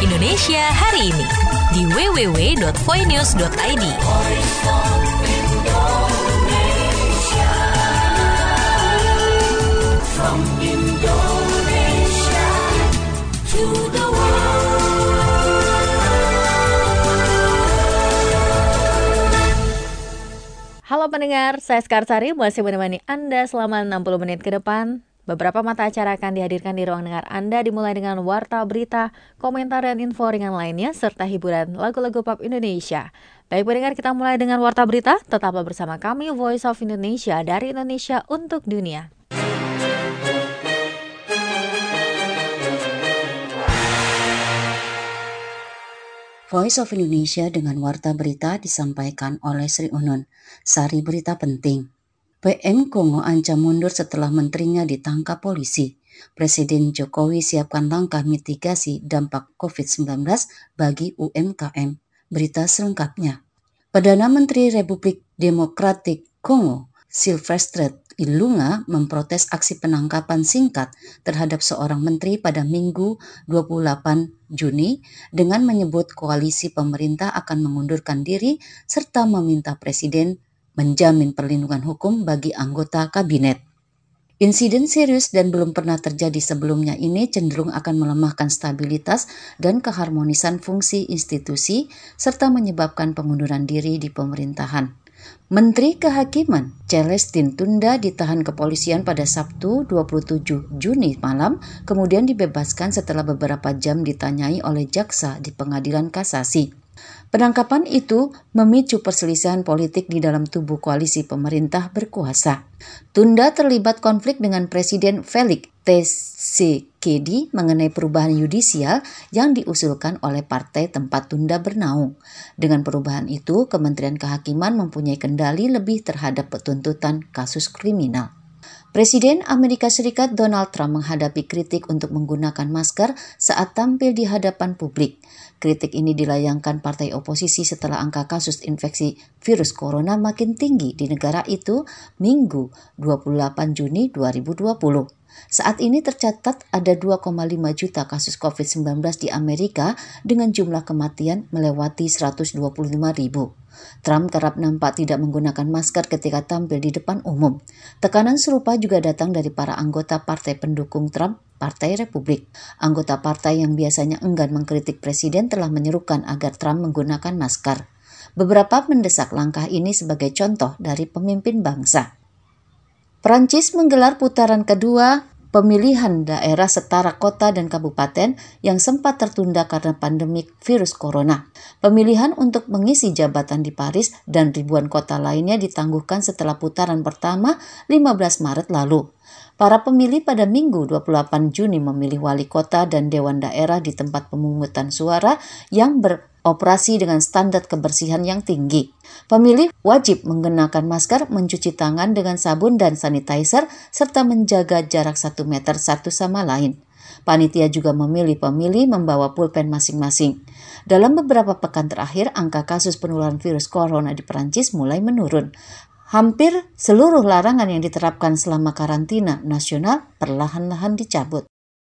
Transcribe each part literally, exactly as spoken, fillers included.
Indonesia hari ini di w w w dot voinews dot i d. From Indonesia to the world. Halo pendengar, saya Skarsari masih menemani Anda selama enam puluh menit ke depan. Beberapa mata acara akan dihadirkan di ruang dengar Anda, dimulai dengan warta berita, komentar dan info ringan lainnya, serta hiburan lagu-lagu pop Indonesia. Baik pendengar, kita mulai dengan warta berita. Tetaplah bersama kami, Voice of Indonesia, dari Indonesia untuk dunia. Voice of Indonesia dengan warta berita disampaikan oleh Sri Unun. Sari berita penting. P M Kongo ancam mundur setelah menterinya ditangkap polisi. Presiden Jokowi siapkan langkah mitigasi dampak covid sembilan belas bagi U M K M. Berita selengkapnya. Perdana Menteri Republik Demokratik Kongo, Sylvestre Ilunga, memprotes aksi penangkapan singkat terhadap seorang menteri pada Minggu dua puluh delapan Juni dengan menyebut koalisi pemerintah akan mengundurkan diri serta meminta presiden menjamin perlindungan hukum bagi anggota kabinet. Insiden serius dan belum pernah terjadi sebelumnya ini cenderung akan melemahkan stabilitas dan keharmonisan fungsi institusi serta menyebabkan pengunduran diri di pemerintahan. Menteri Kehakiman Celestin Tunda ditahan kepolisian pada Sabtu dua puluh tujuh Juni malam, kemudian dibebaskan setelah beberapa jam ditanyai oleh jaksa di pengadilan kasasi. Penangkapan itu memicu perselisihan politik di dalam tubuh koalisi pemerintah berkuasa. Tunda terlibat konflik dengan Presiden Felix Tshisekedi mengenai perubahan yudisial yang diusulkan oleh partai tempat Tunda bernaung. Dengan perubahan itu, Kementerian Kehakiman mempunyai kendali lebih terhadap penuntutan kasus kriminal. Presiden Amerika Serikat Donald Trump menghadapi kritik untuk menggunakan masker saat tampil di hadapan publik. Kritik ini dilayangkan partai oposisi setelah angka kasus infeksi virus corona makin tinggi di negara itu Minggu dua puluh delapan Juni dua ribu dua puluh. Saat ini tercatat ada dua koma lima juta kasus covid sembilan belas di Amerika dengan jumlah kematian melewati seratus dua puluh lima ribu. Trump kerap nampak tidak menggunakan masker ketika tampil di depan umum. Tekanan serupa juga datang dari para anggota partai pendukung Trump, Partai Republik. Anggota partai yang biasanya enggan mengkritik presiden telah menyerukan agar Trump menggunakan masker. Beberapa mendesak langkah ini sebagai contoh dari pemimpin bangsa. Prancis menggelar putaran kedua pemilihan daerah setara kota dan kabupaten yang sempat tertunda karena pandemi virus corona. Pemilihan untuk mengisi jabatan di Paris dan ribuan kota lainnya ditangguhkan setelah putaran pertama lima belas Maret lalu. Para pemilih pada Minggu dua puluh delapan Juni memilih wali kota dan dewan daerah di tempat pemungutan suara yang beroperasi dengan standar kebersihan yang tinggi. Pemilih wajib mengenakan masker, mencuci tangan dengan sabun dan sanitizer, serta menjaga jarak satu meter satu sama lain. Panitia juga memilih pemilih membawa pulpen masing-masing. Dalam beberapa pekan terakhir, angka kasus penularan virus corona di Perancis mulai menurun. Hampir seluruh larangan yang diterapkan selama karantina nasional perlahan-lahan dicabut.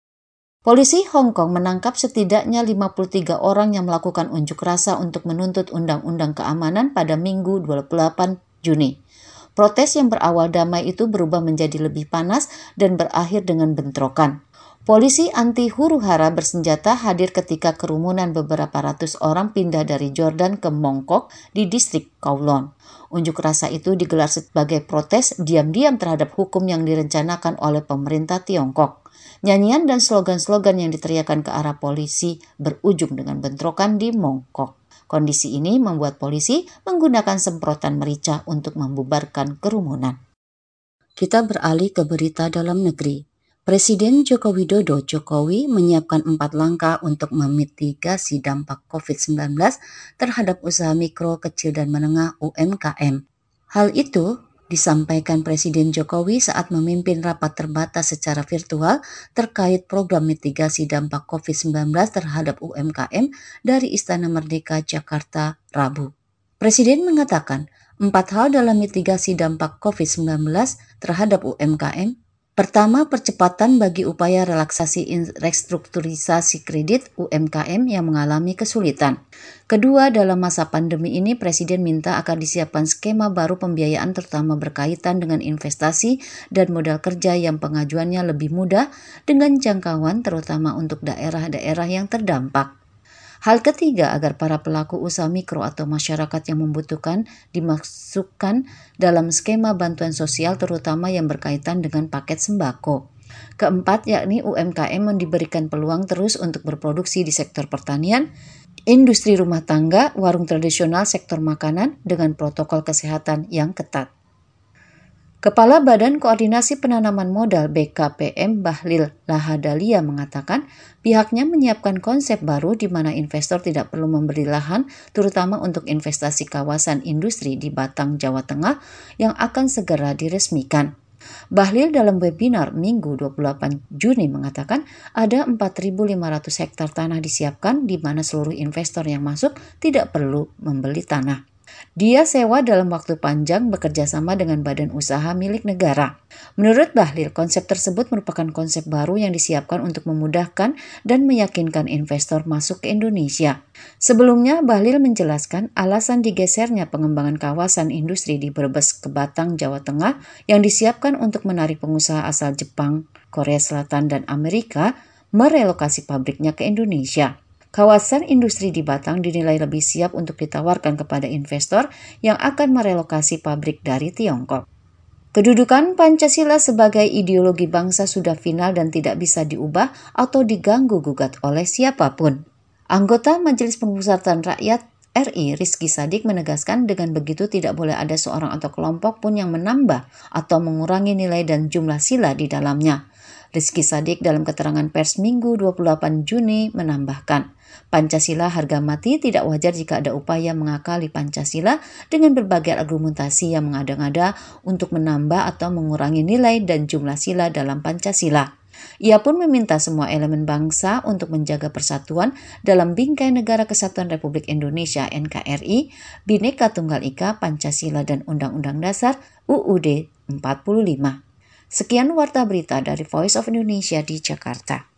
Polisi Hong Kong menangkap setidaknya lima puluh tiga orang yang melakukan unjuk rasa untuk menuntut undang-undang keamanan pada Minggu dua puluh delapan Juni. Protes yang berawal damai itu berubah menjadi lebih panas dan berakhir dengan bentrokan. Polisi anti huru-hara bersenjata hadir ketika kerumunan beberapa ratus orang pindah dari Jordan ke Mongkok di distrik Kowloon. Unjuk rasa itu digelar sebagai protes diam-diam terhadap hukum yang direncanakan oleh pemerintah Tiongkok. Nyanyian dan slogan-slogan yang diteriakan ke arah polisi berujung dengan bentrokan di Mongkok. Kondisi ini membuat polisi menggunakan semprotan merica untuk membubarkan kerumunan. Kita beralih ke berita dalam negeri. Presiden Joko Widodo Jokowi menyiapkan empat langkah untuk memitigasi dampak covid sembilan belas terhadap usaha mikro, kecil, dan menengah U M K M. Hal itu disampaikan Presiden Jokowi saat memimpin rapat terbatas secara virtual terkait program mitigasi dampak covid sembilan belas terhadap U M K M dari Istana Merdeka, Jakarta, Rabu. Presiden mengatakan empat hal dalam mitigasi dampak covid sembilan belas terhadap U M K M Pertama, percepatan bagi upaya relaksasi restrukturisasi kredit U M K M yang mengalami kesulitan. Kedua, dalam masa pandemi ini Presiden minta akan disiapkan skema baru pembiayaan terutama berkaitan dengan investasi dan modal kerja yang pengajuannya lebih mudah dengan jangkauan terutama untuk daerah-daerah yang terdampak. Hal ketiga, agar para pelaku usaha mikro atau masyarakat yang membutuhkan dimasukkan dalam skema bantuan sosial terutama yang berkaitan dengan paket sembako. Keempat, yakni U M K M diberikan peluang terus untuk berproduksi di sektor pertanian, industri rumah tangga, warung tradisional, sektor makanan dengan protokol kesehatan yang ketat. Kepala Badan Koordinasi Penanaman Modal B K P M Bahlil Lahadalia mengatakan pihaknya menyiapkan konsep baru di mana investor tidak perlu membeli lahan terutama untuk investasi kawasan industri di Batang, Jawa Tengah yang akan segera diresmikan. Bahlil dalam webinar Minggu dua puluh delapan Juni mengatakan ada empat ribu lima ratus hektar tanah disiapkan di mana seluruh investor yang masuk tidak perlu membeli tanah. Dia sewa dalam waktu panjang bekerja sama dengan badan usaha milik negara. Menurut Bahlil, konsep tersebut merupakan konsep baru yang disiapkan untuk memudahkan dan meyakinkan investor masuk ke Indonesia. Sebelumnya, Bahlil menjelaskan alasan digesernya pengembangan kawasan industri di Brebes ke Batang, Jawa Tengah yang disiapkan untuk menarik pengusaha asal Jepang, Korea Selatan, dan Amerika merelokasi pabriknya ke Indonesia. Kawasan industri di Batang dinilai lebih siap untuk ditawarkan kepada investor yang akan merelokasi pabrik dari Tiongkok. Kedudukan Pancasila sebagai ideologi bangsa sudah final dan tidak bisa diubah atau diganggu-gugat oleh siapapun. Anggota Majelis Pemusatan Rakyat R I Rizky Sadik menegaskan dengan begitu tidak boleh ada seorang atau kelompok pun yang menambah atau mengurangi nilai dan jumlah sila di dalamnya. Rizky Sadik dalam keterangan pers Minggu dua puluh delapan Juni menambahkan, Pancasila harga mati, tidak wajar jika ada upaya mengakali Pancasila dengan berbagai argumentasi yang mengada-ngada untuk menambah atau mengurangi nilai dan jumlah sila dalam Pancasila. Ia pun meminta semua elemen bangsa untuk menjaga persatuan dalam bingkai Negara Kesatuan Republik Indonesia N K R I, Bhinneka Tunggal Ika, Pancasila dan Undang-Undang Dasar U U D empat puluh lima. Sekian warta berita dari Voice of Indonesia di Jakarta.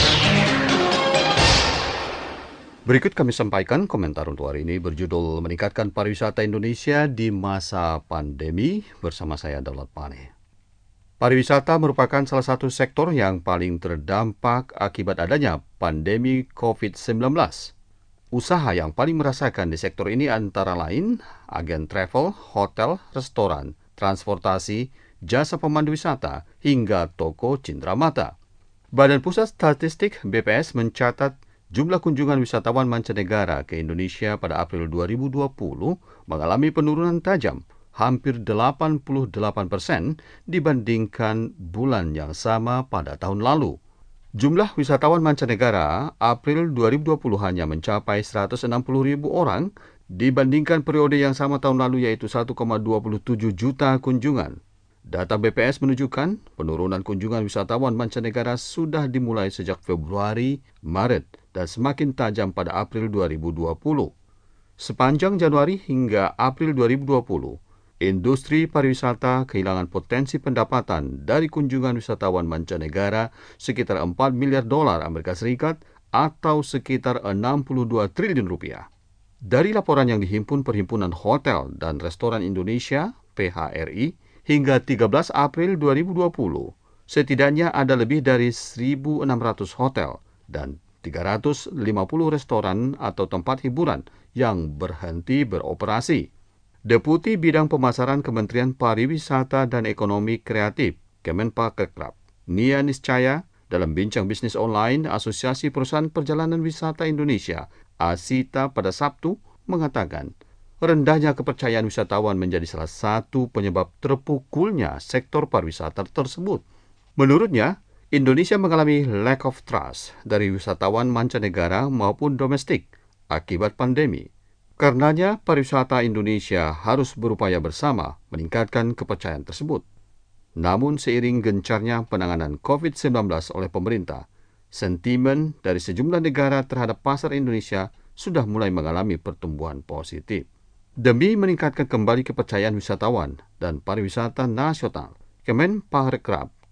Berikut kami sampaikan komentar untuk hari ini berjudul Meningkatkan Pariwisata Indonesia di Masa Pandemi bersama saya Daulat Pane. Pariwisata merupakan salah satu sektor yang paling terdampak akibat adanya pandemi covid sembilan belas. Usaha yang paling merasakan di sektor ini antara lain agen travel, hotel, restoran, transportasi, jasa pemandu wisata, hingga toko cindramata. Badan Pusat Statistik B P S mencatat jumlah kunjungan wisatawan mancanegara ke Indonesia pada April dua ribu dua puluh mengalami penurunan tajam, hampir delapan puluh delapan persen dibandingkan bulan yang sama pada tahun lalu. Jumlah wisatawan mancanegara April dua ribu dua puluh hanya mencapai seratus enam puluh ribu orang dibandingkan periode yang sama tahun lalu yaitu satu koma dua tujuh juta kunjungan. Data B P S menunjukkan penurunan kunjungan wisatawan mancanegara sudah dimulai sejak Februari, Maret, dan semakin tajam pada April dua ribu dua puluh. Sepanjang Januari hingga April dua ribu dua puluh, industri pariwisata kehilangan potensi pendapatan dari kunjungan wisatawan mancanegara sekitar empat miliar dolar Amerika Serikat atau sekitar enam puluh dua triliun rupiah. Dari laporan yang dihimpun Perhimpunan Hotel dan Restoran Indonesia, P H R I, hingga tiga belas April dua ribu dua puluh, setidaknya ada lebih dari seribu enam ratus hotel dan tiga ratus lima puluh restoran atau tempat hiburan yang berhenti beroperasi. Deputi Bidang Pemasaran Kementerian Pariwisata dan Ekonomi Kreatif, Kemenparekraf, Nia Niscaya, dalam bincang bisnis online Asosiasi Perusahaan Perjalanan Wisata Indonesia, ASITA, pada Sabtu, mengatakan, rendahnya kepercayaan wisatawan menjadi salah satu penyebab terpukulnya sektor pariwisata tersebut. Menurutnya, Indonesia mengalami lack of trust dari wisatawan mancanegara maupun domestik akibat pandemi. Karenanya, pariwisata Indonesia harus berupaya bersama meningkatkan kepercayaan tersebut. Namun, seiring gencarnya penanganan covid sembilan belas oleh pemerintah, sentimen dari sejumlah negara terhadap pasar Indonesia sudah mulai mengalami pertumbuhan positif. Demi meningkatkan kembali kepercayaan wisatawan dan pariwisata nasional, Kemenparekraf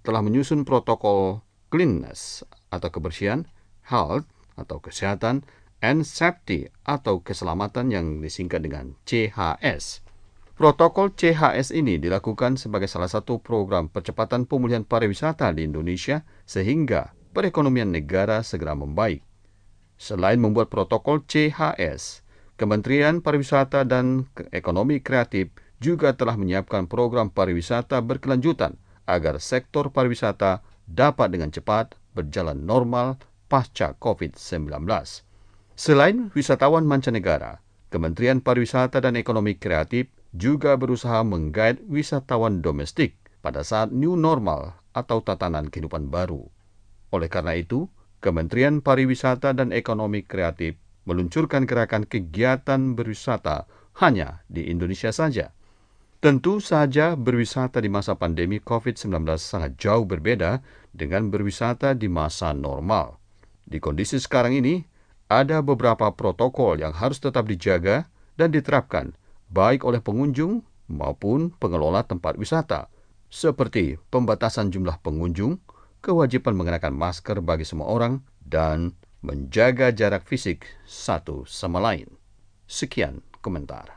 telah menyusun protokol cleanliness atau kebersihan, health atau kesehatan, and safety atau keselamatan yang disingkat dengan C H S. Protokol C H S ini dilakukan sebagai salah satu program percepatan pemulihan pariwisata di Indonesia sehingga perekonomian negara segera membaik. Selain membuat protokol C H S, Kementerian Pariwisata dan Ekonomi Kreatif juga telah menyiapkan program pariwisata berkelanjutan agar sektor pariwisata dapat dengan cepat berjalan normal pasca covid sembilan belas. Selain wisatawan mancanegara, Kementerian Pariwisata dan Ekonomi Kreatif juga berusaha menggait wisatawan domestik pada saat new normal atau tatanan kehidupan baru. Oleh karena itu, Kementerian Pariwisata dan Ekonomi Kreatif meluncurkan gerakan kegiatan berwisata hanya di Indonesia saja. Tentu saja berwisata di masa pandemi covid sembilan belas sangat jauh berbeda dengan berwisata di masa normal. Di kondisi sekarang ini, ada beberapa protokol yang harus tetap dijaga dan diterapkan baik oleh pengunjung maupun pengelola tempat wisata, seperti pembatasan jumlah pengunjung, kewajiban mengenakan masker bagi semua orang, dan menjaga jarak fisik satu sama lain. Sekian komentar.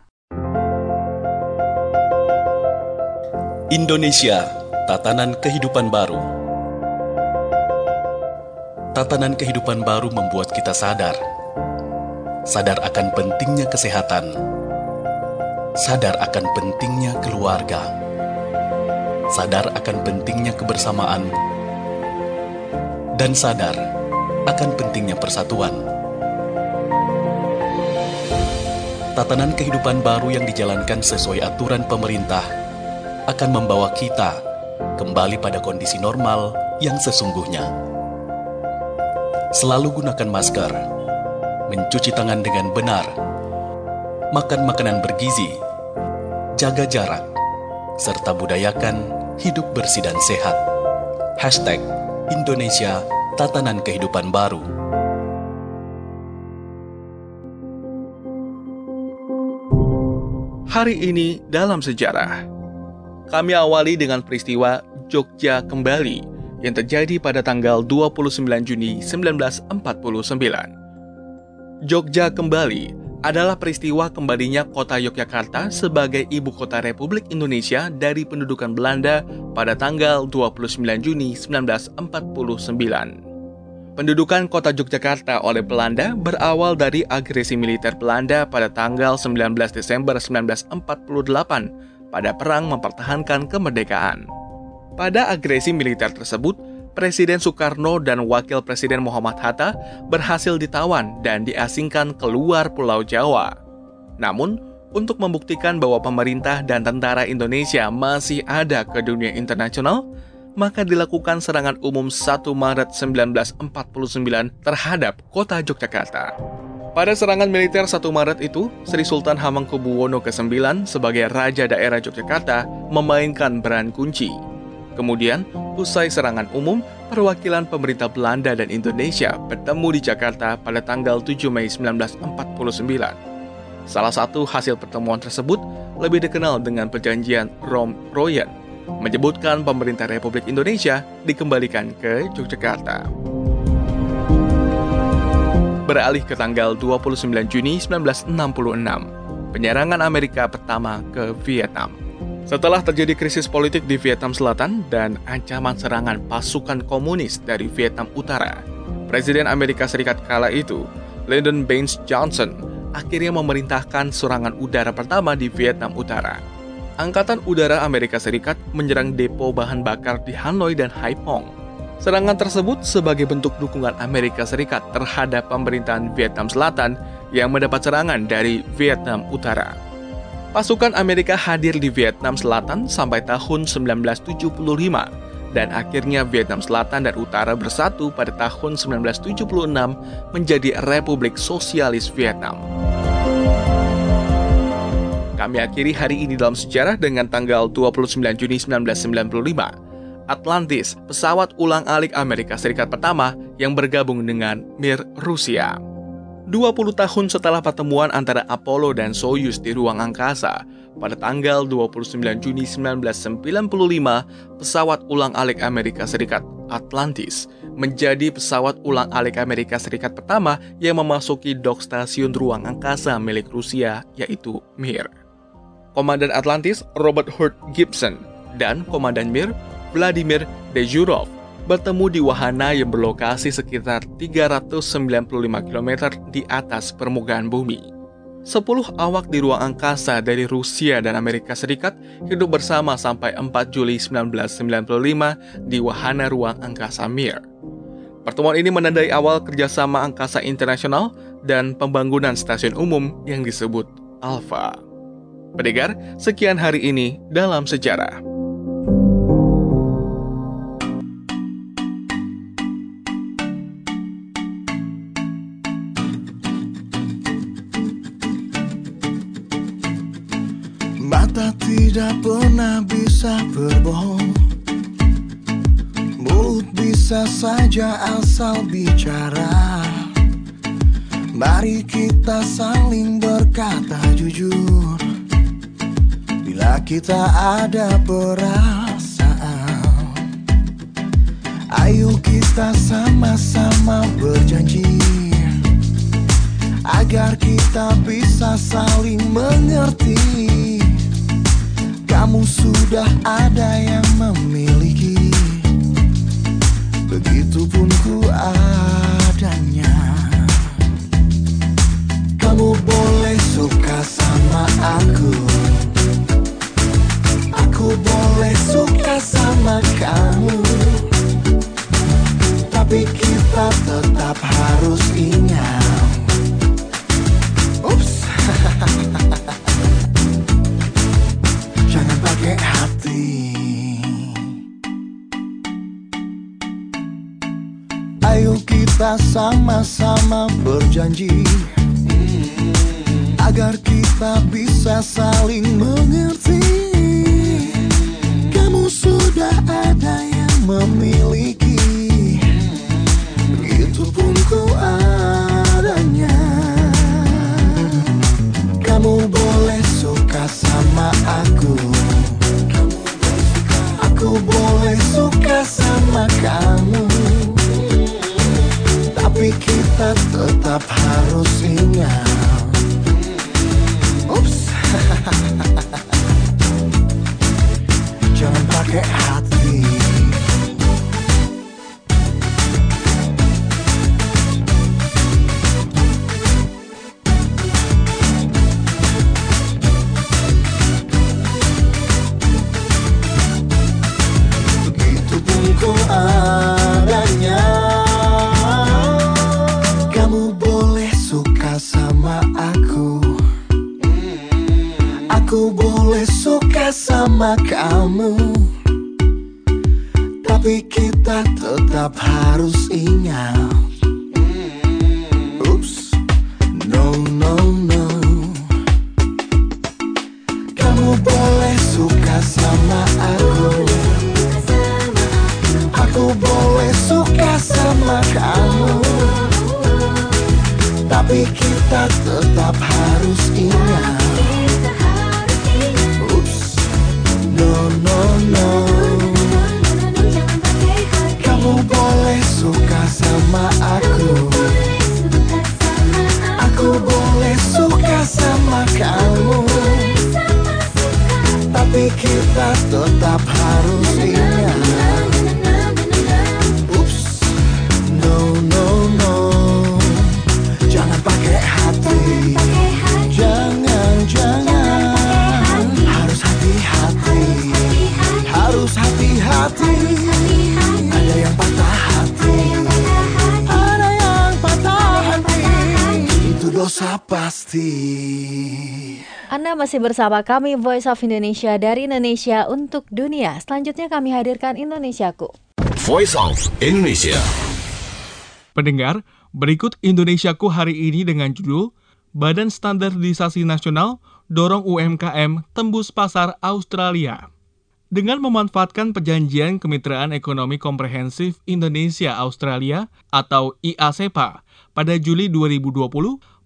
Indonesia, tatanan kehidupan baru. Tatanan kehidupan baru membuat kita sadar. Sadar akan pentingnya kesehatan. Sadar akan pentingnya keluarga. Sadar akan pentingnya kebersamaan. Dan sadar akan pentingnya persatuan. Tatanan kehidupan baru yang dijalankan sesuai aturan pemerintah akan membawa kita kembali pada kondisi normal yang sesungguhnya. Selalu gunakan masker, mencuci tangan dengan benar, makan makanan bergizi, jaga jarak, serta budayakan hidup bersih dan sehat. Hashtag Indonesia Tatanan Kehidupan Baru. Hari ini dalam sejarah. Kami awali dengan peristiwa Jogja Kembali yang terjadi pada tanggal dua puluh sembilan Juni seribu sembilan ratus empat puluh sembilan. Jogja Kembali adalah peristiwa kembalinya kota Yogyakarta sebagai ibu kota Republik Indonesia dari pendudukan Belanda pada tanggal dua puluh sembilan Juni seribu sembilan ratus empat puluh sembilan. Pendudukan kota Yogyakarta oleh Belanda berawal dari agresi militer Belanda pada tanggal sembilan belas Desember seribu sembilan ratus empat puluh delapan pada Perang Mempertahankan Kemerdekaan. Pada agresi militer tersebut, Presiden Soekarno dan Wakil Presiden Muhammad Hatta berhasil ditawan dan diasingkan keluar Pulau Jawa. Namun, untuk membuktikan bahwa pemerintah dan tentara Indonesia masih ada ke dunia internasional, maka dilakukan serangan umum satu Maret seribu sembilan ratus empat puluh sembilan terhadap kota Yogyakarta. Pada serangan militer satu Maret itu, Sri Sultan Hamengkubuwono kesembilan sebagai Raja Daerah Yogyakarta memainkan peran kunci. Kemudian, usai serangan umum, perwakilan pemerintah Belanda dan Indonesia bertemu di Jakarta pada tanggal tujuh Mei seribu sembilan ratus empat puluh sembilan. Salah satu hasil pertemuan tersebut lebih dikenal dengan Perjanjian Rom-Royen, menyebutkan pemerintah Republik Indonesia dikembalikan ke Yogyakarta. Beralih ke tanggal dua puluh sembilan Juni seribu sembilan ratus enam puluh enam, penyerangan Amerika pertama ke Vietnam. Setelah terjadi krisis politik di Vietnam Selatan dan ancaman serangan pasukan komunis dari Vietnam Utara, Presiden Amerika Serikat kala itu, Lyndon Baines Johnson, akhirnya memerintahkan serangan udara pertama di Vietnam Utara. Angkatan Udara Amerika Serikat menyerang depo bahan bakar di Hanoi dan Haiphong. Serangan tersebut sebagai bentuk dukungan Amerika Serikat terhadap pemerintahan Vietnam Selatan yang mendapat serangan dari Vietnam Utara. Pasukan Amerika hadir di Vietnam Selatan sampai tahun seribu sembilan ratus tujuh puluh lima dan akhirnya Vietnam Selatan dan Utara bersatu pada tahun seribu sembilan ratus tujuh puluh enam menjadi Republik Sosialis Vietnam. Kami akhiri hari ini dalam sejarah dengan tanggal dua puluh sembilan Juni seribu sembilan ratus sembilan puluh lima. Atlantis, pesawat ulang-alik Amerika Serikat pertama yang bergabung dengan Mir Rusia. dua puluh tahun setelah pertemuan antara Apollo dan Soyuz di ruang angkasa, pada tanggal dua puluh sembilan Juni seribu sembilan ratus sembilan puluh lima, pesawat ulang-alik Amerika Serikat Atlantis menjadi pesawat ulang-alik Amerika Serikat pertama yang memasuki dok stasiun ruang angkasa milik Rusia, yaitu Mir. Komandan Atlantis Robert Hurt Gibson dan Komandan Mir Vladimir Dezhurov bertemu di wahana yang berlokasi sekitar tiga ratus sembilan puluh lima kilometer di atas permukaan bumi. Sepuluh awak di ruang angkasa dari Rusia dan Amerika Serikat hidup bersama sampai empat Juli seribu sembilan ratus sembilan puluh lima di wahana ruang angkasa Mir. Pertemuan ini menandai awal kerjasama angkasa internasional dan pembangunan stasiun umum yang disebut Alpha. Pendengar, sekian hari ini dalam sejarah. Mata tidak pernah bisa berbohong, mulut bisa saja asal bicara. Mari kita saling berkata jujur, bila kita ada perasaan. Ayo kita sama-sama berjanji, agar kita bisa saling mengerti. Kamu sudah ada yang memiliki, begitupun ku adanya. Kamu boleh suka sama aku, aku boleh suka sama kamu, tapi kita tetap harus ingat. Ups. Jangan pakai hati. Ayo kita sama-sama berjanji, agar kita bisa saling mengerti. Kamu sudah ada yang memiliki, begitupun ku adanya. Kamu boleh suka sama aku, aku boleh suka sama kamu, tapi kita tetap harus ingat. Ups. Jangan pakai hati. Begitupun ku adanya. Kamu boleh suka sama aku, aku boleh suka sama kamu, tapi kita tetap harus ingat. Oops, no, no, no. Kamu boleh suka sama aku, aku boleh suka sama kamu, tapi kita tetap harus ingat. No, no, no. Kamu boleh suka sama aku, aku boleh suka sama kamu, tapi kita tetap harus ingat. Ups, no, no, no. Jangan pakai hati, jangan, jangan. Harus hati-hati, harus hati-hati. Ada yang patah hati, ada yang patah hati. Itu dosa pasti. Anda masih bersama kami Voice of Indonesia dari Indonesia untuk dunia. Selanjutnya kami hadirkan Indonesiaku. Voice of Indonesia. Pendengar, berikut Indonesiaku hari ini dengan judul Badan Standarisasi Nasional dorong U M K M tembus pasar Australia. Dengan memanfaatkan perjanjian Kemitraan Ekonomi Komprehensif Indonesia-Australia atau I A S E P A pada Juli dua ribu dua puluh,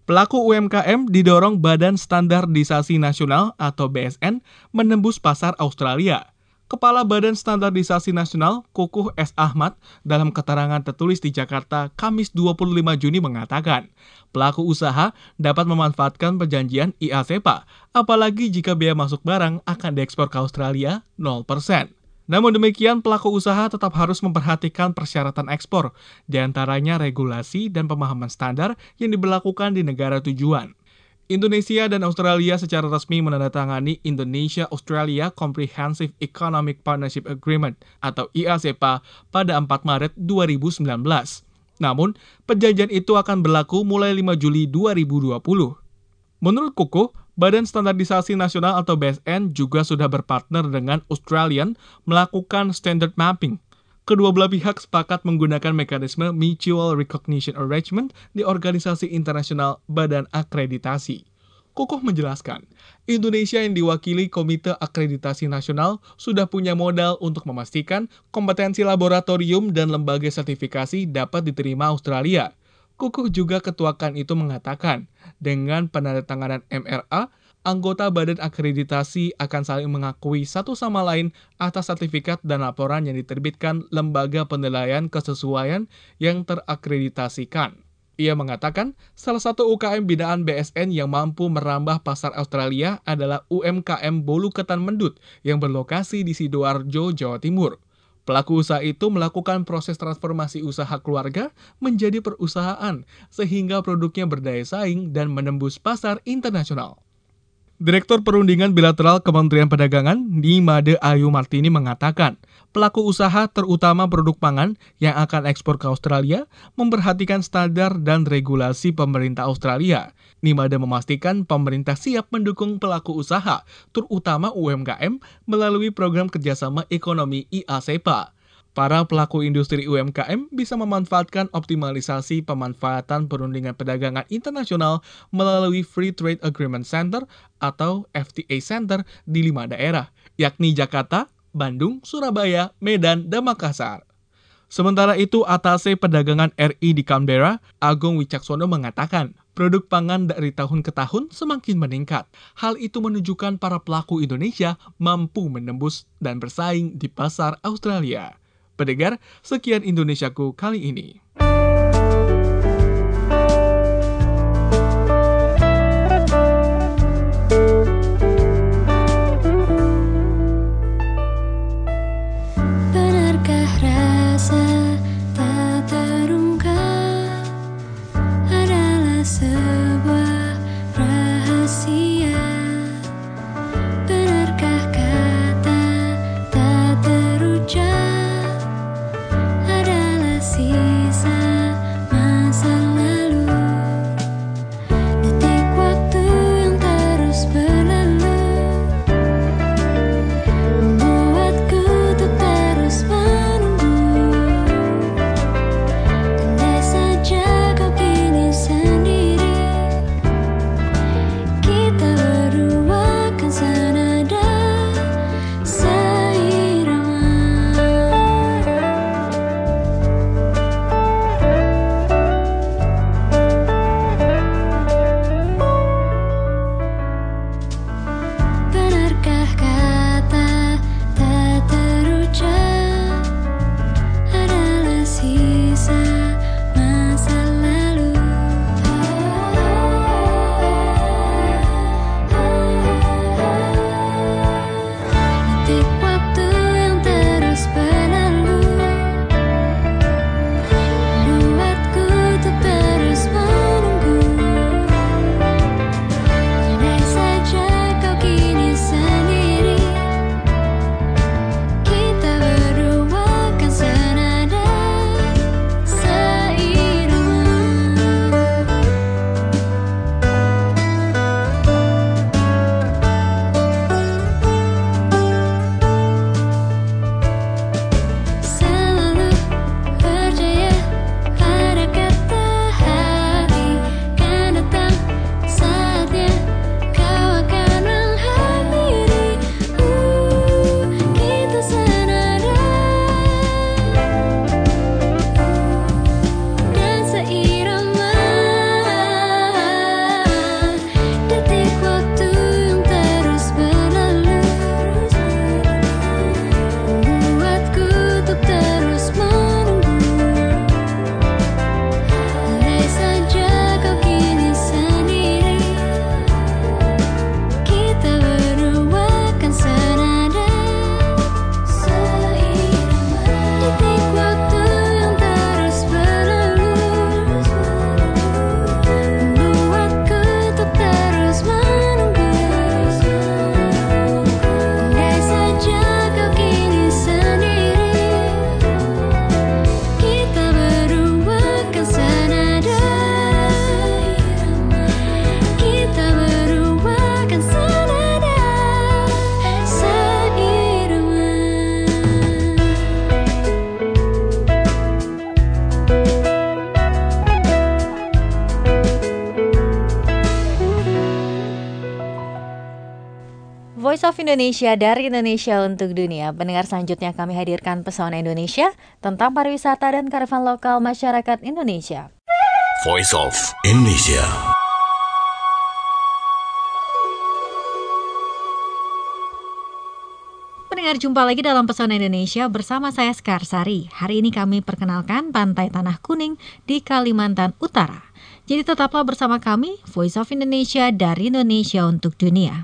Pelaku U M K M didorong Badan Standardisasi Nasional atau B S N menembus pasar Australia. Kepala Badan Standardisasi Nasional, Kukuh S. Ahmad, dalam keterangan tertulis di Jakarta, Kamis dua puluh lima Juni mengatakan, pelaku usaha dapat memanfaatkan perjanjian I A S E P A, apalagi jika biaya masuk barang akan diekspor ke Australia nol persen. Namun demikian, pelaku usaha tetap harus memperhatikan persyaratan ekspor, diantaranya regulasi dan pemahaman standar yang diberlakukan di negara tujuan. Indonesia dan Australia secara resmi menandatangani Indonesia-Australia Comprehensive Economic Partnership Agreement atau I A S E P A pada empat Maret dua ribu sembilan belas. Namun, perjanjian itu akan berlaku mulai lima Juli dua ribu dua puluh. Menurut Kukuh, Badan Standardisasi Nasional atau B S N juga sudah berpartner dengan Australian melakukan standard mapping. Kedua belah pihak sepakat menggunakan mekanisme Mutual Recognition Arrangement di Organisasi Internasional Badan Akreditasi. Kukuh menjelaskan, Indonesia yang diwakili Komite Akreditasi Nasional sudah punya modal untuk memastikan kompetensi laboratorium dan lembaga sertifikasi dapat diterima Australia. Kukuh juga ketuakan itu mengatakan, dengan penandatanganan M R A, anggota badan akreditasi akan saling mengakui satu sama lain atas sertifikat dan laporan yang diterbitkan lembaga penilaian kesesuaian yang terakreditasikan. Ia mengatakan, salah satu U K M binaan B S N yang mampu merambah pasar Australia adalah U M K M Bolu Ketan Mendut yang berlokasi di Sidoarjo, Jawa Timur. Pelaku usaha itu melakukan proses transformasi usaha keluarga menjadi perusahaan, sehingga produknya berdaya saing dan menembus pasar internasional. Direktur Perundingan Bilateral Kementerian Perdagangan, Nimade Ayu Martini mengatakan, pelaku usaha terutama produk pangan yang akan ekspor ke Australia memperhatikan standar dan regulasi pemerintah Australia. Nimade memastikan pemerintah siap mendukung pelaku usaha, terutama U M K M, melalui program kerjasama ekonomi I A S E P A. Para pelaku industri U M K M bisa memanfaatkan optimalisasi pemanfaatan perundingan perdagangan internasional melalui Free Trade Agreement Center atau F T A Center di lima daerah, yakni Jakarta, Bandung, Surabaya, Medan, dan Makassar. Sementara itu, Atase Perdagangan R I di Canberra, Agung Wicaksono mengatakan, produk pangan dari tahun ke tahun semakin meningkat. Hal itu menunjukkan para pelaku Indonesia mampu menembus dan bersaing di pasar Australia. Pendengar, sekian Indonesiaku kali ini. Benarkah rasa tak terungkap adalah sebuah rahasia? Benarkah kata tak terucap sisa masa lalu, detik waktu yang terus berlalu membuatku untuk terus menunggu. Andai saja kau kini sendiri, kita Voice of Indonesia dari Indonesia untuk dunia. Pendengar, selanjutnya kami hadirkan Pesona Indonesia tentang pariwisata dan kearifan lokal masyarakat Indonesia. Voice of Indonesia. Pendengar, jumpa lagi dalam Pesona Indonesia bersama saya Skarsari. Hari ini kami perkenalkan Pantai Tanah Kuning di Kalimantan Utara. Jadi tetaplah bersama kami, Voice of Indonesia dari Indonesia untuk dunia.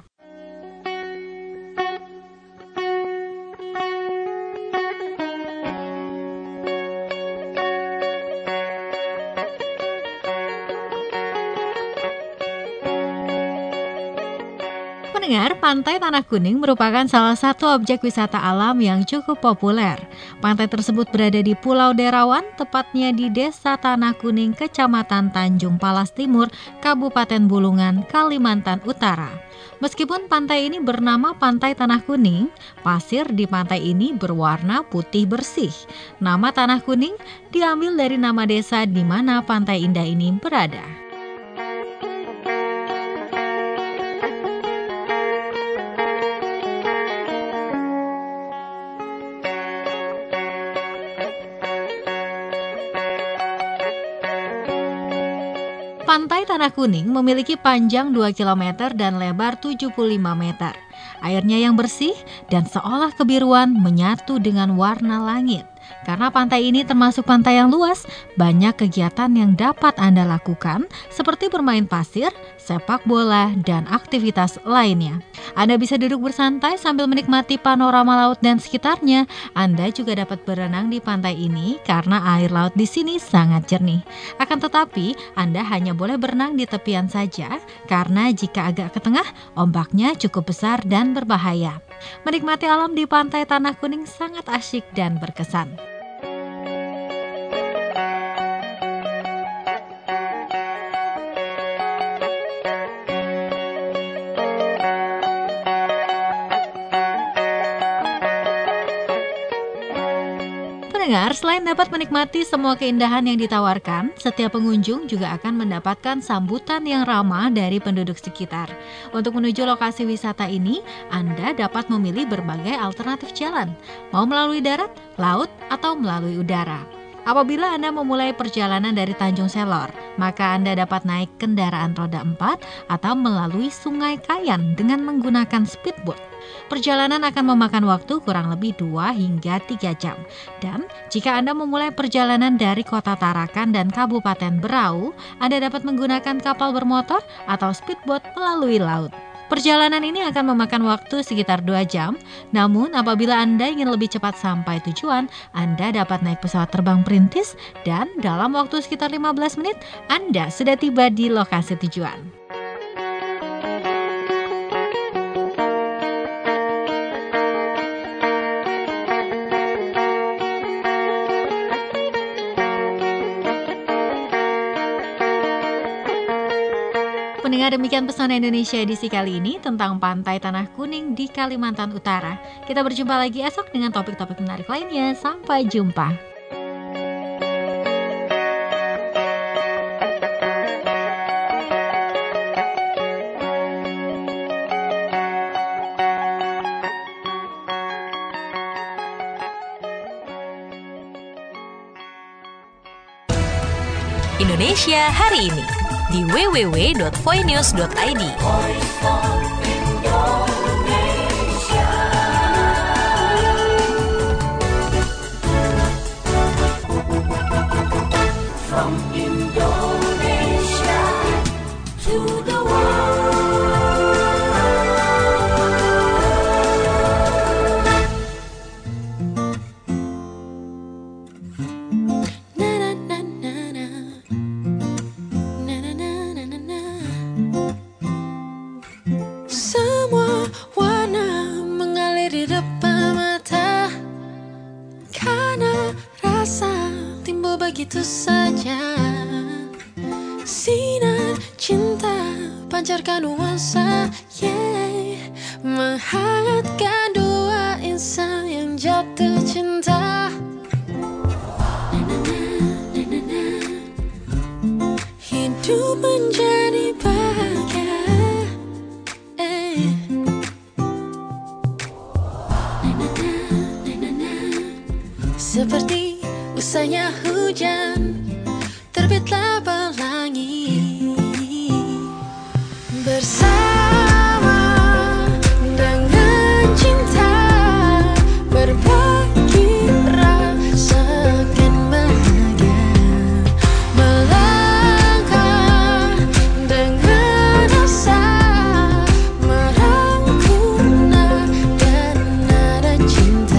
Pendengar, Pantai Tanah Kuning merupakan salah satu objek wisata alam yang cukup populer. Pantai tersebut berada di Pulau Derawan, tepatnya di Desa Tanah Kuning, Kecamatan Tanjung Palas Timur, Kabupaten Bulungan, Kalimantan Utara. Meskipun pantai ini bernama Pantai Tanah Kuning, pasir di pantai ini berwarna putih bersih. Nama Tanah Kuning diambil dari nama desa di mana pantai indah ini berada. Pantai Tanah Kuning memiliki panjang dua kilometer dan lebar tujuh puluh lima meter. Airnya yang bersih dan seolah kebiruan menyatu dengan warna langit. Karena pantai ini termasuk pantai yang luas, banyak kegiatan yang dapat Anda lakukan seperti bermain pasir, sepak bola, dan aktivitas lainnya. Anda bisa duduk bersantai sambil menikmati panorama laut dan sekitarnya. Anda juga dapat berenang di pantai ini karena air laut di sini sangat jernih. Akan tetapi, Anda hanya boleh berenang di tepian saja karena jika agak ke tengah, ombaknya cukup besar dan berbahaya. Menikmati alam di Pantai Tanah Kuning sangat asyik dan berkesan. Pendengar, selain dapat menikmati semua keindahan yang ditawarkan, setiap pengunjung juga akan mendapatkan sambutan yang ramah dari penduduk sekitar. Untuk menuju lokasi wisata ini, Anda dapat memilih berbagai alternatif jalan, mau melalui darat, laut, atau melalui udara. Apabila Anda memulai perjalanan dari Tanjung Selor, maka Anda dapat naik kendaraan roda empat atau melalui Sungai Kayan dengan menggunakan speedboat. Perjalanan akan memakan waktu kurang lebih dua hingga tiga jam. Dan jika Anda memulai perjalanan dari Kota Tarakan dan Kabupaten Berau, Anda dapat menggunakan kapal bermotor atau speedboat melalui laut. Perjalanan ini akan memakan waktu sekitar dua jam, namun apabila Anda ingin lebih cepat sampai tujuan, Anda dapat naik pesawat terbang perintis dan dalam waktu sekitar lima belas menit, Anda sudah tiba di lokasi tujuan. Pendengar, demikian Pesona Indonesia edisi kali ini tentang Pantai Tanah Kuning di Kalimantan Utara. Kita berjumpa lagi esok dengan topik-topik menarik lainnya. Sampai jumpa. Indonesia hari ini di w w w dot voinews dot i d. From Indonesia to the world. Begitu saja sinar cinta pancarkan nuansa, yeah, menghangatkan dua insan yang jatuh cinta. Na, na, na, na, na, na. Hidup menjadi bahagia, eh. Seperti usahanya hujan, terbitlah pelangi bersama dengan cinta, berbagi rasakan bahagia, melangkah dengan asa, merangkum nada nada cinta.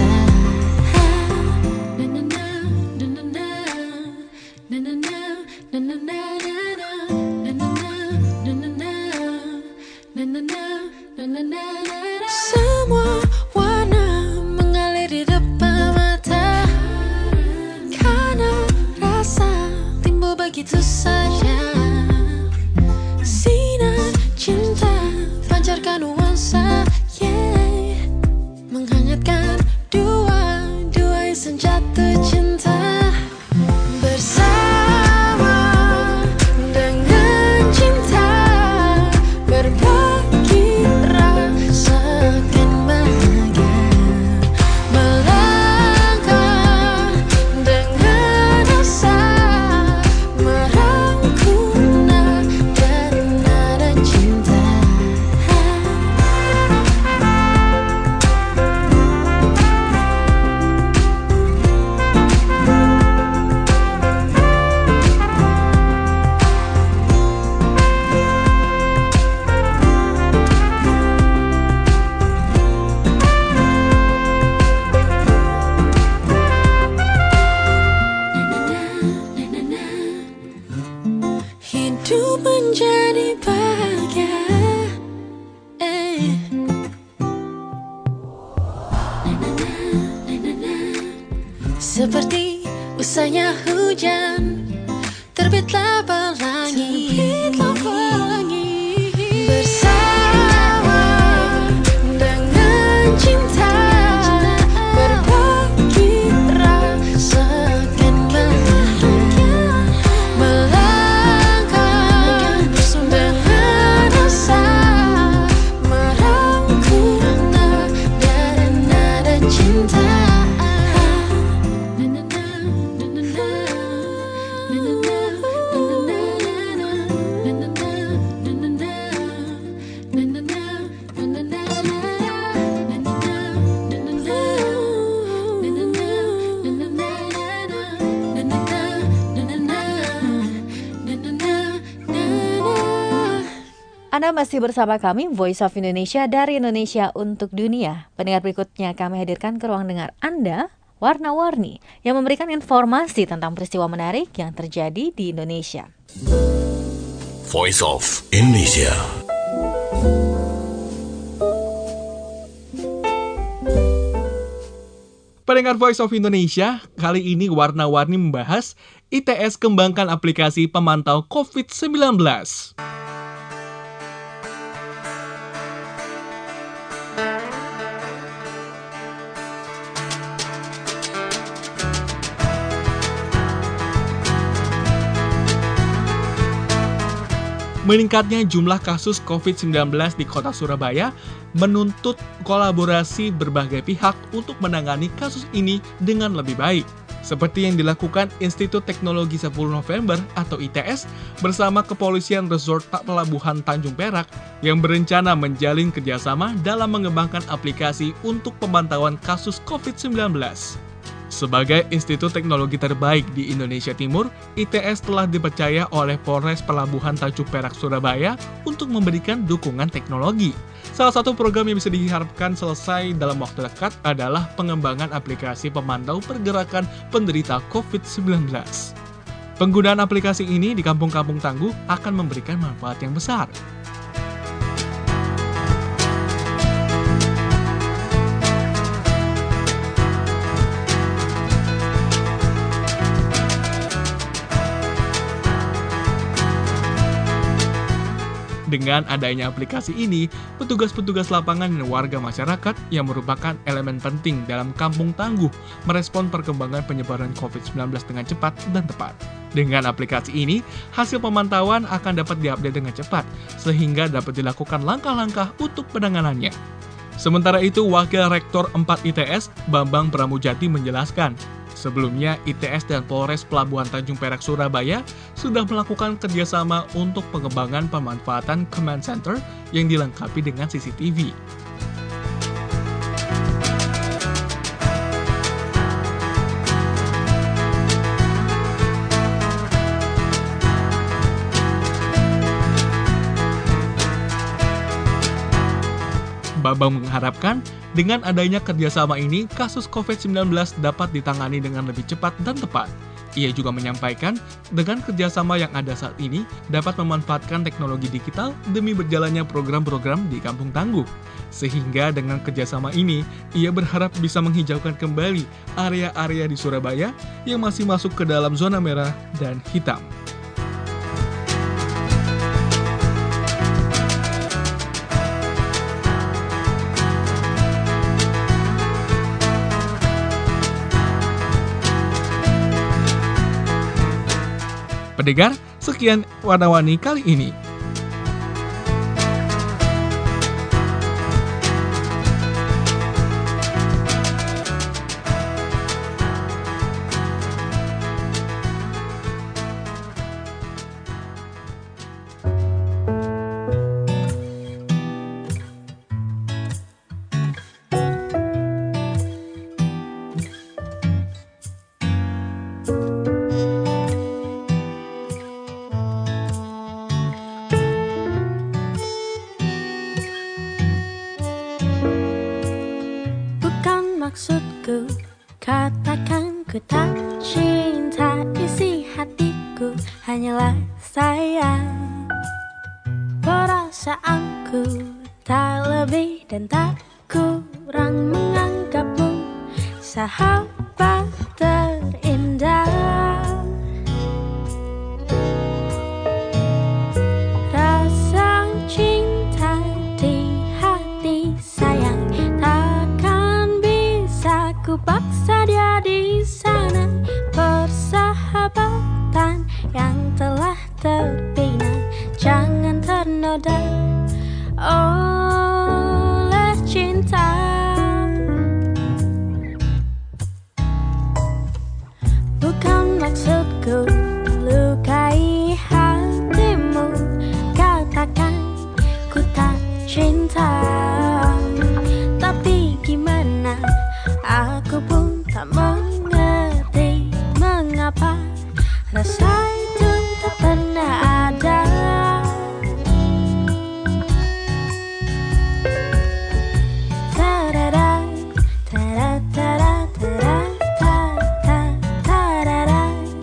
Semua warna mengalir di depan mata, karena rasa timbul begitu saja. Sinar cinta pancarkan nuansa, yeah, menghangatkan dua dua insan jatuh cinta bersama dengan cinta, berbagi rasakan bahagia, melangkah dengan asa, merangkum nada nada cinta. Hidup menjadi bahagia, eh. Seperti usahanya hujan, terbitlah pelangi, terbitlah pelangi bersama dengan cinta, berbagi rasakan bahagia, melangkah dengan asa, merangkum nada nada cinta. Anda masih bersama kami, Voice of Indonesia dari Indonesia untuk Dunia. Pendengar berikutnya kami hadirkan ke ruang dengar Anda, Warna-Warni, yang memberikan informasi tentang peristiwa menarik yang terjadi di Indonesia. Voice of Indonesia. Pendengar Voice of Indonesia, kali ini Warna-Warni membahas I T S kembangkan aplikasi pemantau covid sembilan belas. Meningkatnya jumlah kasus covid sembilan belas di kota Surabaya menuntut kolaborasi berbagai pihak untuk menangani kasus ini dengan lebih baik. Seperti yang dilakukan Institut Teknologi sepuluh November atau I T S bersama Kepolisian Resort Pelabuhan Tanjung Perak yang berencana menjalin kerjasama dalam mengembangkan aplikasi untuk pemantauan kasus covid sembilan belas. Sebagai institut teknologi terbaik di Indonesia Timur, I T S telah dipercaya oleh Polres Pelabuhan Tanjung Perak Surabaya untuk memberikan dukungan teknologi. Salah satu program yang bisa diharapkan selesai dalam waktu dekat adalah pengembangan aplikasi pemantau pergerakan penderita covid sembilan belas. Penggunaan aplikasi ini di kampung-kampung tangguh akan memberikan manfaat yang besar. Dengan adanya aplikasi ini, petugas-petugas lapangan dan warga masyarakat yang merupakan elemen penting dalam kampung tangguh merespon perkembangan penyebaran covid sembilan belas dengan cepat dan tepat. Dengan aplikasi ini, hasil pemantauan akan dapat diupdate dengan cepat, sehingga dapat dilakukan langkah-langkah untuk penanganannya. Sementara itu, Wakil Rektor empat I T S, Bambang Pramujati menjelaskan, Sebelumnya, I T S dan Polres Pelabuhan Tanjung Perak Surabaya sudah melakukan kerjasama untuk pengembangan pemanfaatan command center yang dilengkapi dengan C C T V. Bambang mengharapkan dengan adanya kerjasama ini, kasus covid sembilan belas dapat ditangani dengan lebih cepat dan tepat. Ia juga menyampaikan, dengan kerjasama yang ada saat ini, dapat memanfaatkan teknologi digital demi berjalannya program-program di Kampung Tangguh. Sehingga dengan kerjasama ini, ia berharap bisa menghijaukan kembali area-area di Surabaya yang masih masuk ke dalam zona merah dan hitam. Pendengar, sekian Warna-Warni kali ini. Maksudku, katakan ku tak cinta, isi hatiku hanyalah sayang. Perasaanku tak lebih dan tak kurang, menganggapmu sahabat terindah. Rasa cinta di hati sayang takkan bisa ku paksa dia di sana. Persahabatan yang telah terbina jangan ternoda oleh cinta. Bukan maksudku lukai hatimu, katakan ku tak cinta. Tapi gimana, aku pun tak mengerti mengapa rasa itu tak pernah ada. Ta-da-da, ta-da-da-da, ta-da-da, ta-da-da,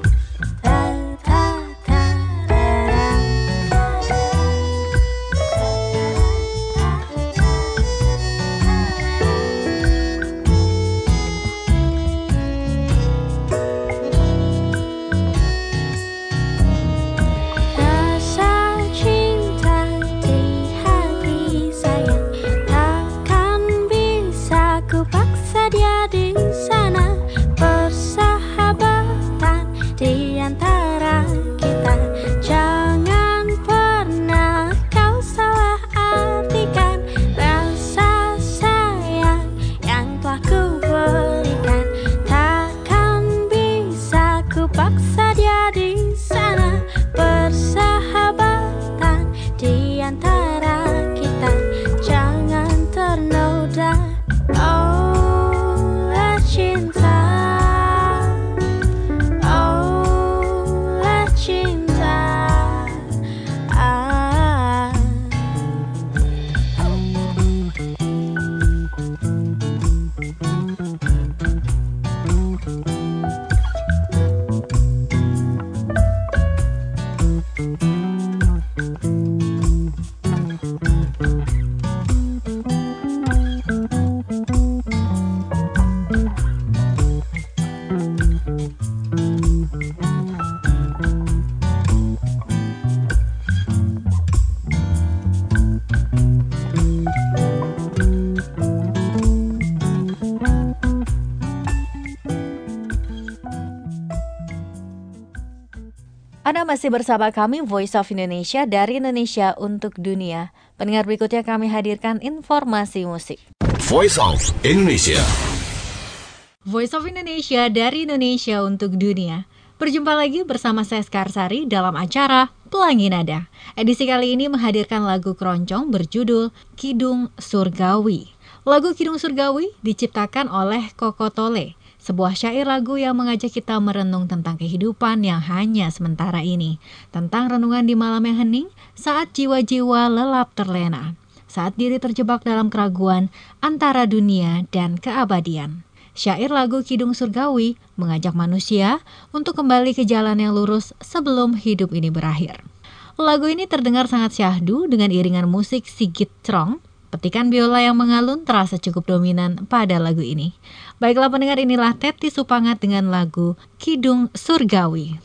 Anda masih bersama kami Voice of Indonesia dari Indonesia untuk dunia. Pendengar, berikutnya kami hadirkan informasi musik. Voice of Indonesia. Voice of Indonesia dari Indonesia untuk dunia. Berjumpa lagi bersama saya Skarsari dalam acara Pelangi Nada. Edisi kali ini menghadirkan lagu keroncong berjudul Kidung Surgawi. Lagu Kidung Surgawi diciptakan oleh Koko Tole, sebuah syair lagu yang mengajak kita merenung tentang kehidupan yang hanya sementara ini. Tentang renungan di malam yang hening saat jiwa-jiwa lelap terlena. Saat diri terjebak dalam keraguan antara dunia dan keabadian. Syair lagu Kidung Surgawi mengajak manusia untuk kembali ke jalan yang lurus sebelum hidup ini berakhir. Lagu ini terdengar sangat syahdu dengan iringan musik Sigit Trong. Petikan biola yang mengalun terasa cukup dominan pada lagu ini. Baiklah pendengar, inilah Teti Supangat dengan lagu Kidung Surgawi.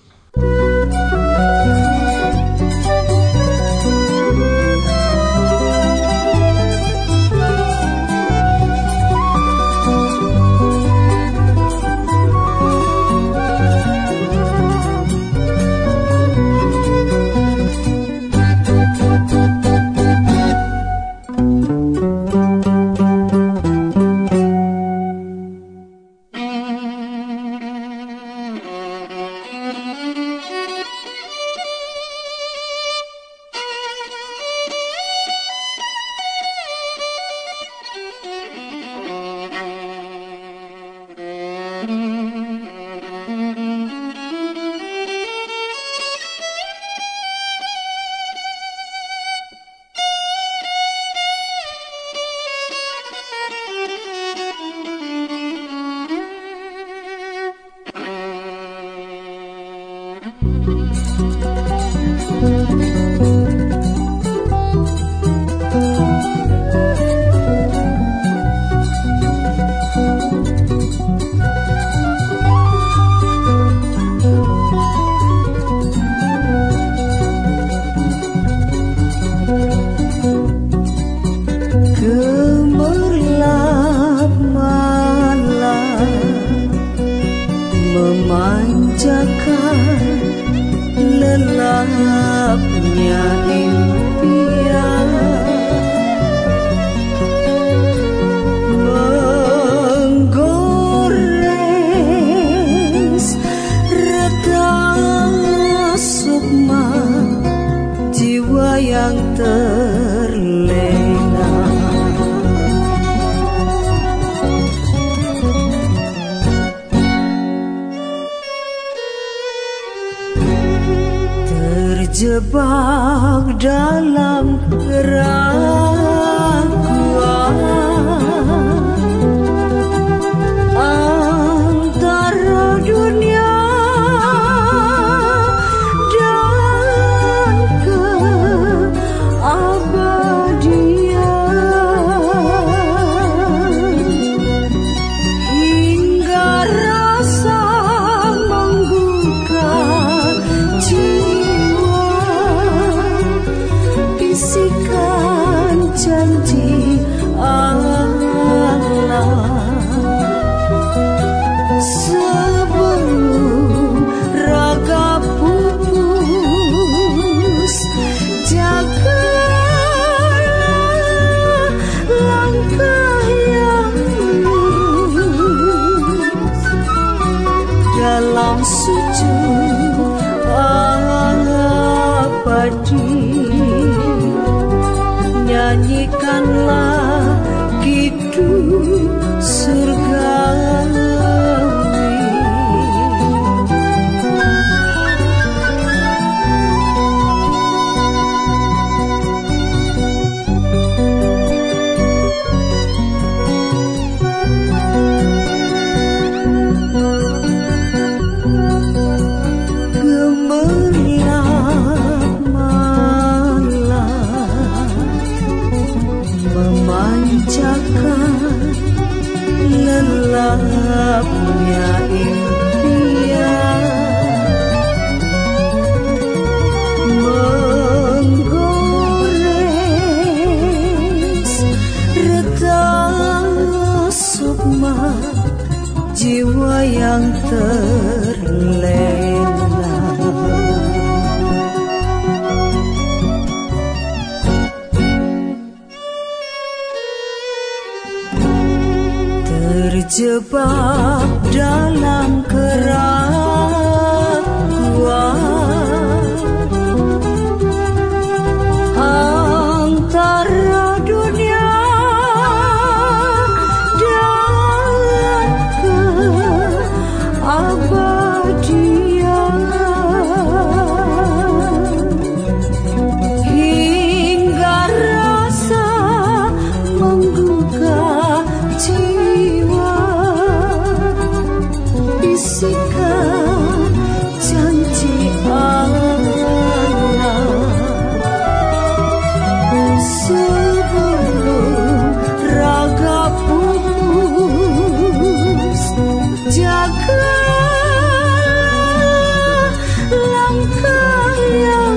Terjebak dalam keraguan antara dunia dan keabadian, hingga rasa membuka jiwa, bisikan janji Allah sebelum raga pupus. Jagalah langkah yang lurus dalam sujud abadi. Nyanyikanlah Kidung Surgawi. Gemerlap malam memanjakan lelapnya impian, menggores retak sukma jiwa yang terlena. Sebab dalam keraguan antara dunia dan keabadian, hingga rasa menggugah jiwa, bisikan janji Allah sebelum raga pupus. Jagalah langkah yang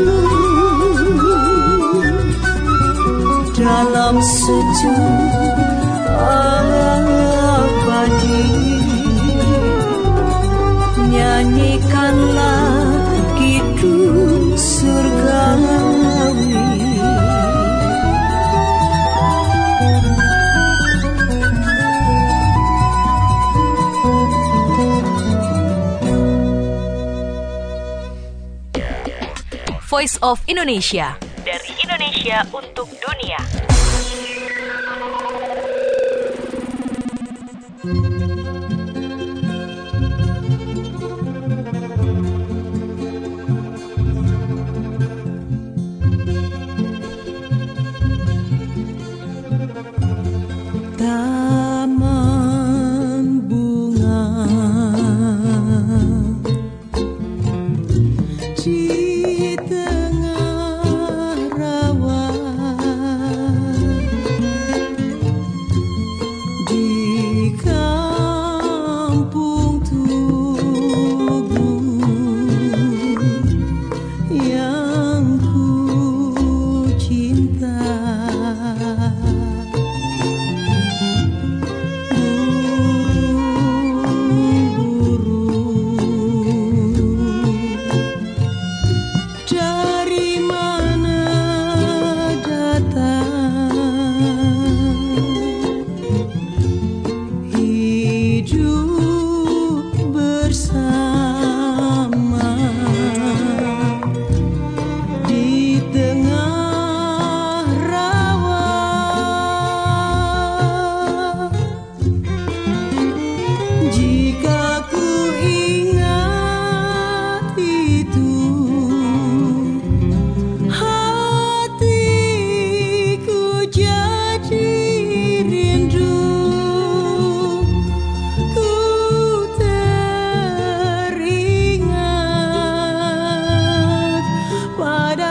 lurus dalam sejuk abadi. Nyanyikanlah kidung surgawi. Voice of Indonesia, dari Indonesia untuk dunia. Taman bunga di tengah rawa, di kampung Tugu yang ku cinta. Dari mana datang hidup bersama di tengah rawa, jika ku ingat itu hatiku jadi rindu. Ku teringat pada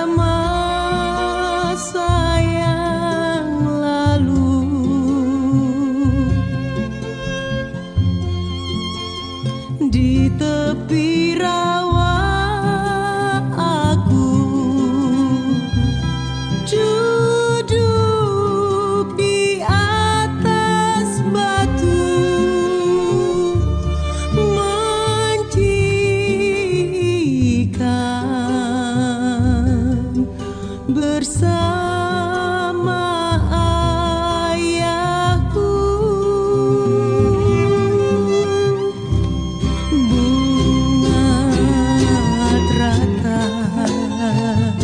masa yang lalu, di tepi rawa aku duduk di atas batu, mencikan bersama ayahku. Bunga teratai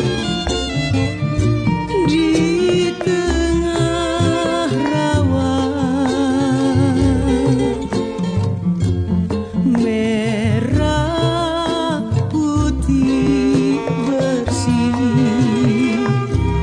di tengah rawa, merah putih bersih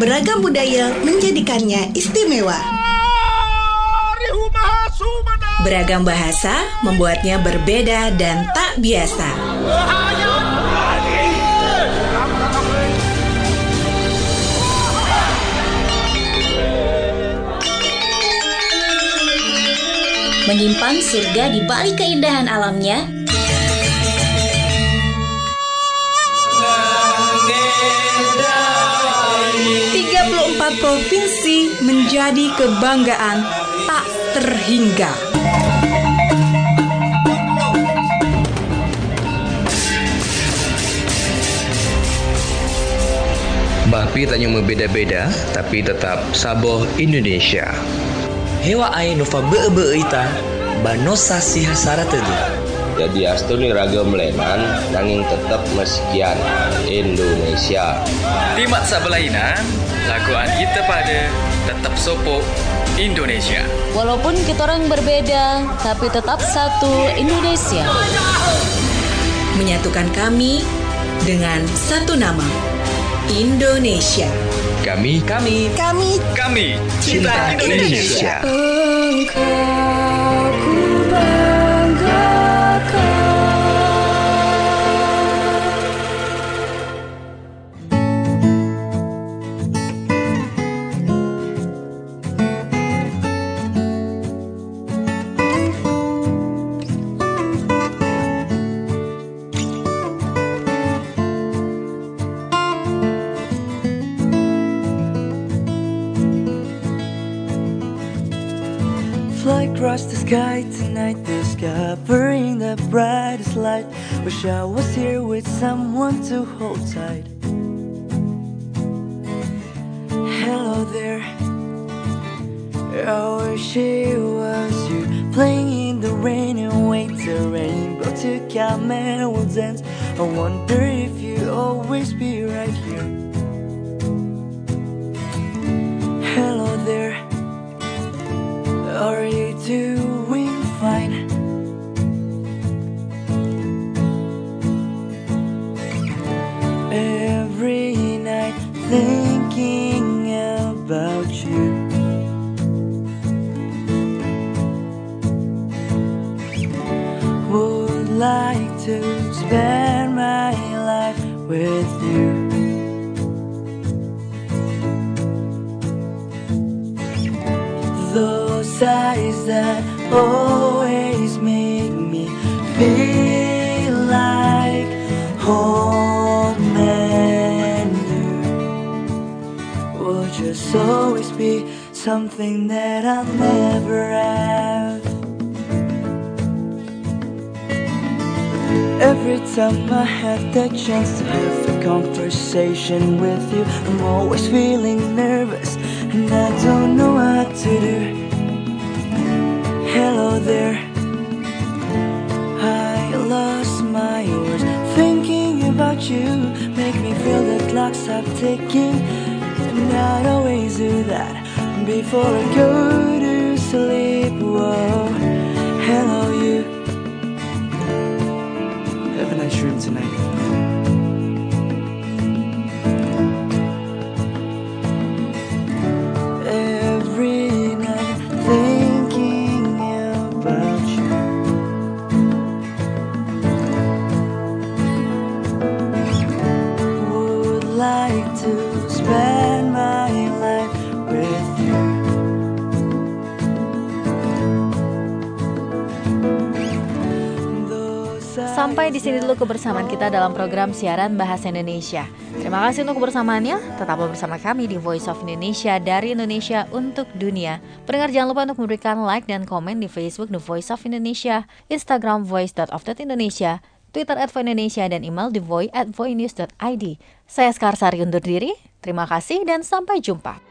Beragam budaya menjadikannya istimewa. Beragam bahasa membuatnya berbeda dan tak biasa. Menyimpan surga di balik keindahan alamnya. tiga puluh empat provinsi menjadi kebanggaan tak terhingga. Bapi tanya membeda-beda, tapi tetap saboh Indonesia. Hewa ai nova be-be ita, banosa si hasara tedu. Jadi astuni ragam lenan, nanging tetap meskian Indonesia. Timat sabelaina, laguan kita pada tetap sopo Indonesia. Walaupun kita orang berbeda, tapi tetap satu Indonesia. Menyatukan kami dengan satu nama, Indonesia. Kami, kami, kami, kami cinta Indonesia. Engkau ku banggakan. Fly across the sky tonight, discovering the brightest light. Wish I was here with someone to hold tight. Hello there, I wish it was you, playing in the rain and wait the rainbow to come and we'll dance. I wonder if you'll always be right here. Hello there, are you doing fine? Every night thinking about you. Would like to spend my life with you. Those eyes that always make me feel like home and you will just always be something that I'll never have. Every time I have the chance to have a conversation with you, I'm always feeling nervous and I don't know what to do. Hello there, I lost my words thinking about you. Make me feel the clock stop ticking, and I'd always do that before I go to sleep. Whoa, hello you, have a nice dream tonight. Sampai di sini dulu kebersamaan kita dalam program siaran Bahasa Indonesia. Terima kasih untuk kebersamaannya. Tetaplah bersama kami di Voice of Indonesia, dari Indonesia untuk dunia. Pendengar jangan lupa untuk memberikan like dan komen di Facebook The Voice of Indonesia, Instagram voice dot of dot indonesia, Twitter at voindonesia, dan email thevoice at voinews dot id. Saya Skarsari undur diri. Terima kasih dan sampai jumpa.